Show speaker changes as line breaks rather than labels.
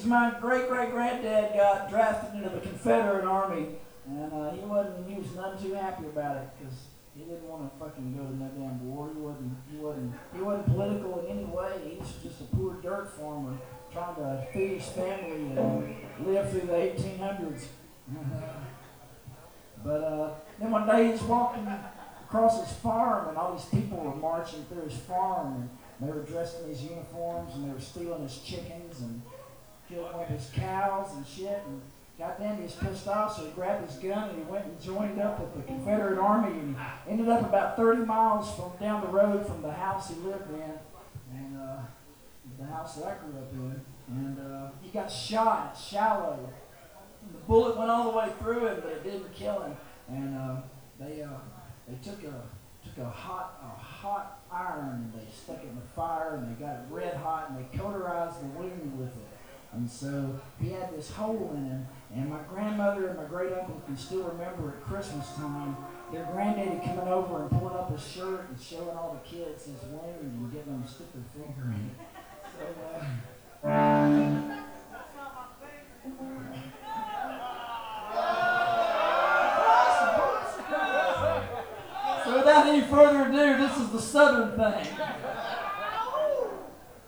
my great-great-granddad got drafted into the Confederate Army, and he was none too happy about it, because he didn't want to fucking go to no damn war. He wasn't political in any way. He was just a poor dirt farmer trying to feed his family and live through the 1800s. But then one day he's walking across his farm, and all these people were marching through his farm, and they were dressed in these uniforms, and they were stealing his chickens and killing one of his cows and shit. And goddamn, he was pissed off, so he grabbed his gun and he went and joined up with the Confederate Army, and he ended up about 30 miles from down the road from the house he lived in, and the house that I grew up in. And he got shot at Shallow. And the bullet went all the way through him, but it didn't kill him. And they took a hot iron, and they stuck it in the fire, and they got it red hot, and they cauterized the wound with it. And so he had this hole in him, and my grandmother and my great uncle can still remember at Christmas time their granddaddy coming over and pulling up his shirt and showing all the kids his wound and getting them to stick their finger in it. So without any further ado, this is the Southern thing.